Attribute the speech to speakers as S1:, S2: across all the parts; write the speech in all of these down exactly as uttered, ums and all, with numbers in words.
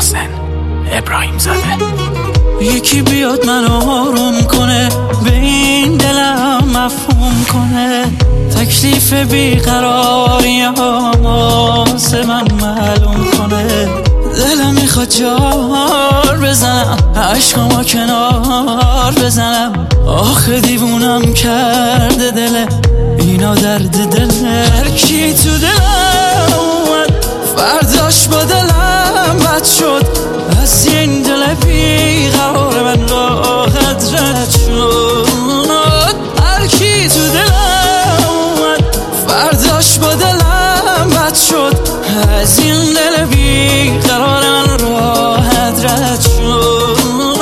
S1: محسن ابراهیم زاده.
S2: یکی بیاد منو آروم کنه، به این دلم مفهوم کنه، تکلیف بیقراری واسه من معلوم کنه. دلم میخواد جار بزنم، عشقامو کنار بزنم، آخه دیوونم کرده دل اینا درد دل. هر کی تو دلم اومد فرداش با دلم بد شد، از این دل بیقرار من راحت رد شد. هر کی تو دلم اومد فرداش با دلم بد شد، از این دل بیقرار من راحت رد شد.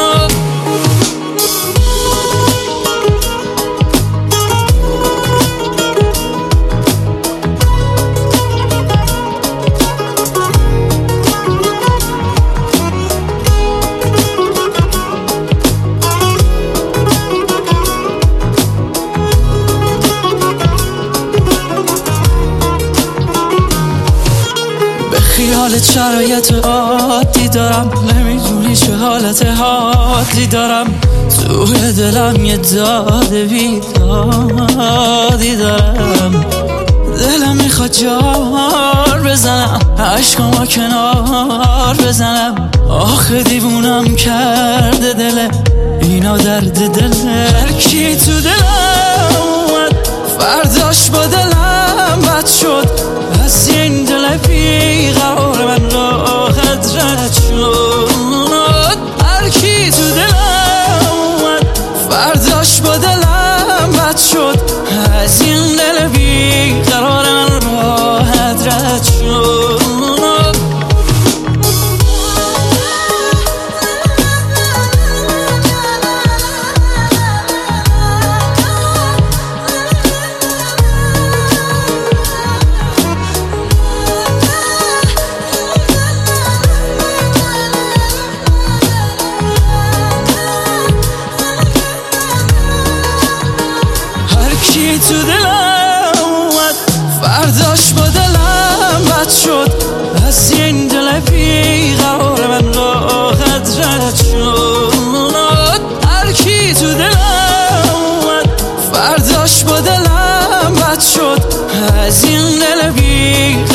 S2: خیالت شرایط عادی دارم، نمیدونی چه حالت حادی دارم، توی دلم یه داد بیدادی دارم. دلم میخواد جار بزنم، عشقامو کنار بزنم، آخه دیوونم کرده دل اینا درد دل. هر کی تو دلم اومد فرداش با دلم بد شد، از این دل بیقرار من راحت رد شد. هر کی تو دلم اومد فرداش با دلم بد شد، از این دل بیقرار من راحت رد شد. کی تو دلم اومد فرداش با دلم بد شد، از این دل بیقرار من راحت رد شد. هر کی تو دلم اومد فرداش با دلم بد شد، از این دل بیقرار